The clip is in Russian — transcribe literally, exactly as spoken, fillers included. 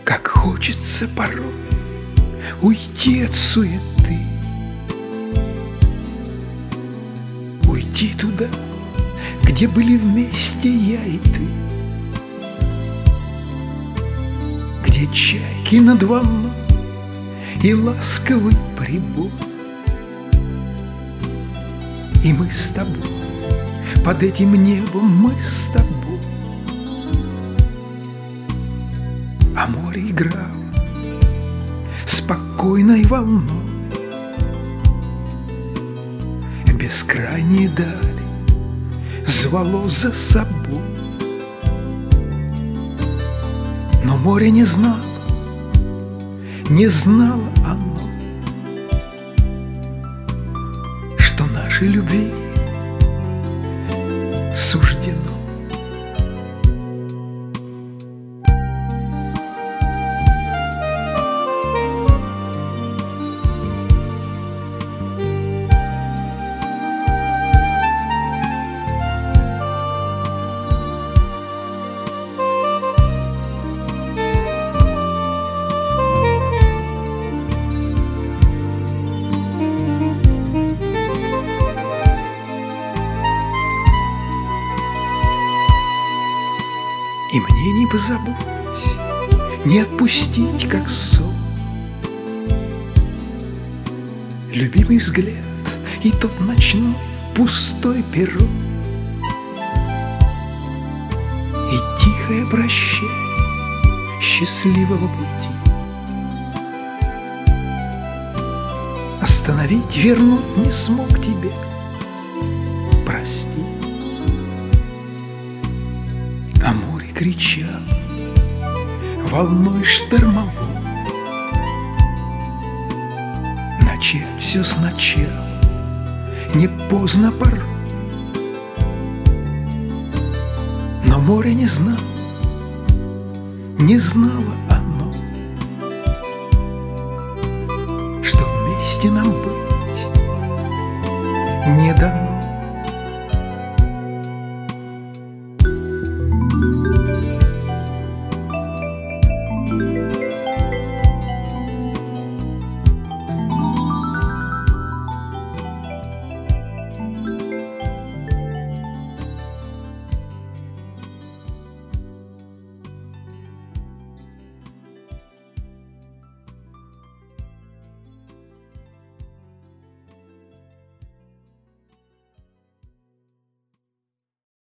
Как хочется порой уйти от суеты, уйти туда, где были вместе я и ты, где чайки над волной и ласковый прибой, и мы с тобой, под этим небом мы с тобой. А море играло спокойной волной, бескрайние дали звало за собой. Но море не знало, не знало оно, что нашей любви суждено. И мне не позабыть, не отпустить, как сон, любимый взгляд и тот ночной пустой перрон, и тихое прощание счастливого пути. Остановить, вернуть не смог тебе, прости. А море кричал волной штормовой: начать все сначала не поздно порой. Но море не знало, не знало оно, что вместе нам быть не дано.